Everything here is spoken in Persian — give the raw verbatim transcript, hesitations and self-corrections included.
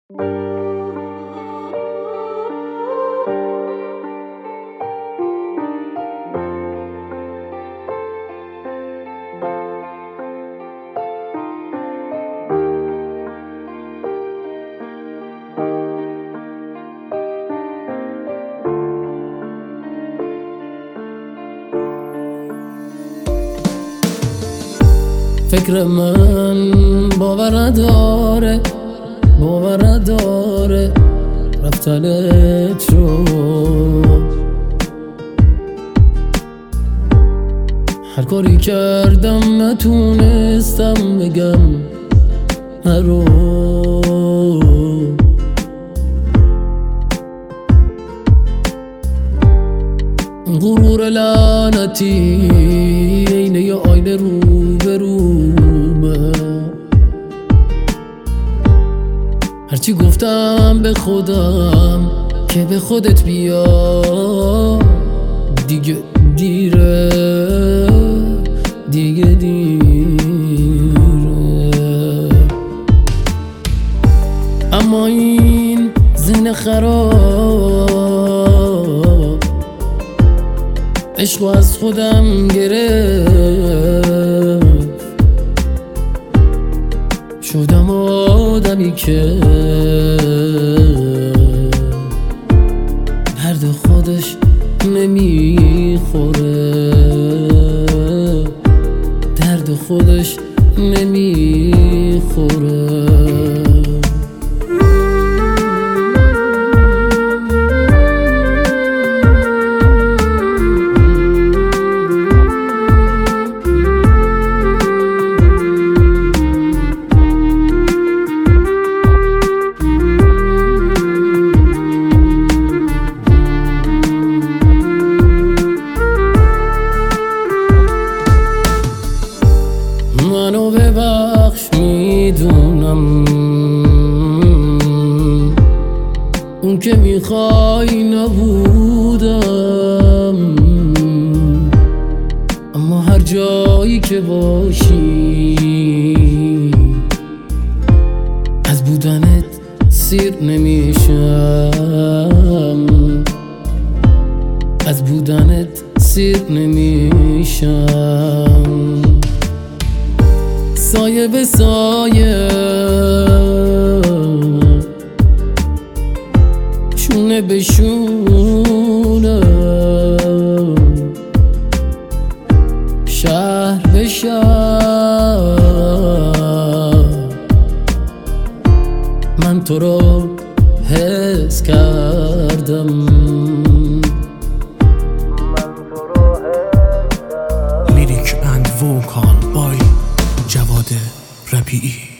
فکر من باور داره باور داره رفتنت رو، هر کاری کردم نتونستم بگم نرو. غرور لعنتی اینه یه آینه رو برومه، هرچی گفتم به خودم که به خودت بیا، دیگه دیره دیگه دیره. اما این ذهن خراب عشقو از خودم گرفت، شدم آدمی که درد خودش نمیخوره، درد خودش نمیخوره. منو ببخش میدونم اون که میخوای نبودم، اما هر جایی که باشی از بودنت سیر نمیشم، از بودنت سیر نمیشم. سایه به سایه شونه به شونه، شهر به شهر من تو رو حس کردم. لیریک اند ووکال بای جواد ربیعی.